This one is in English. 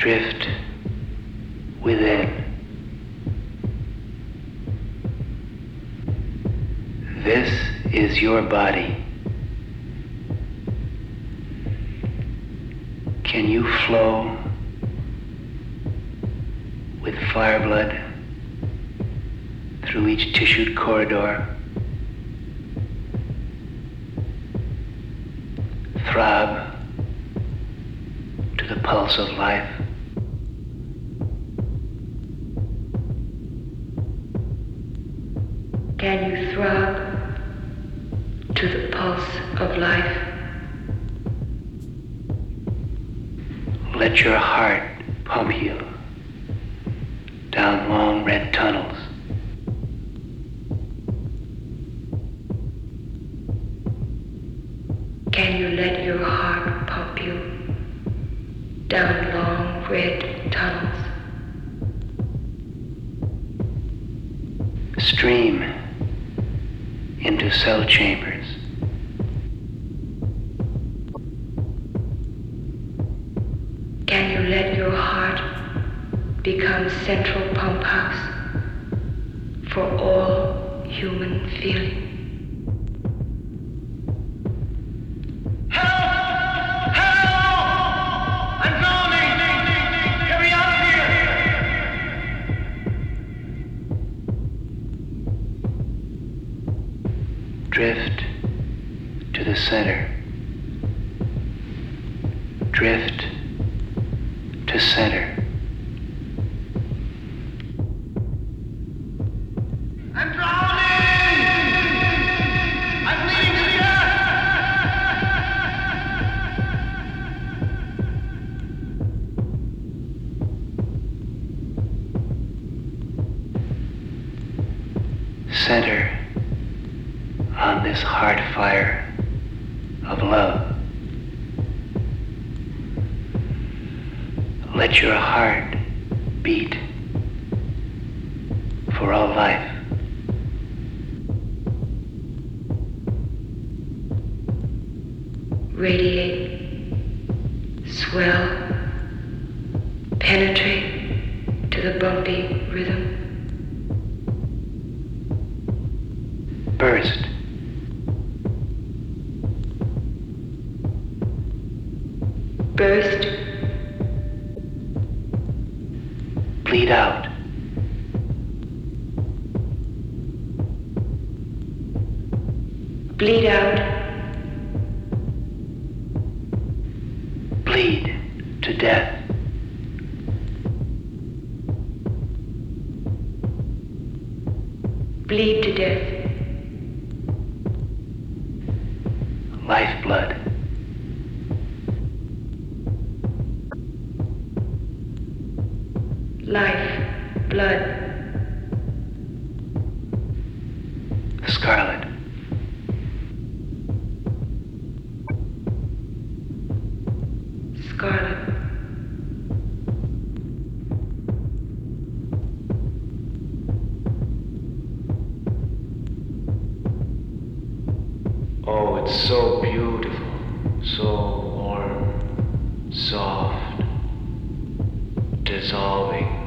Drift within. This is your body. Can you flow with fire blood through each tissued corridor? Throb to the pulse of life. Can you throb to the pulse of life? Let your heart pump you down long red tunnels. Can you let your heart pump you down long red tunnels? Stream into cell chambers. Can you let your heart become central pump house for all human feeling? Drift to the center. Drift to center. I'm drowning! I'm leaving the earth. Center on this heart fire of love. Let your heart beat for all life. Radiate, swell, penetrate to the bumpy rhythm. Burst. Burst. Bleed out. Bleed out. Bleed to death. Bleed to death. Lifeblood. Life, blood. Scarlet. Scarlet. Oh, it's so beautiful, so warm, soft, dissolving.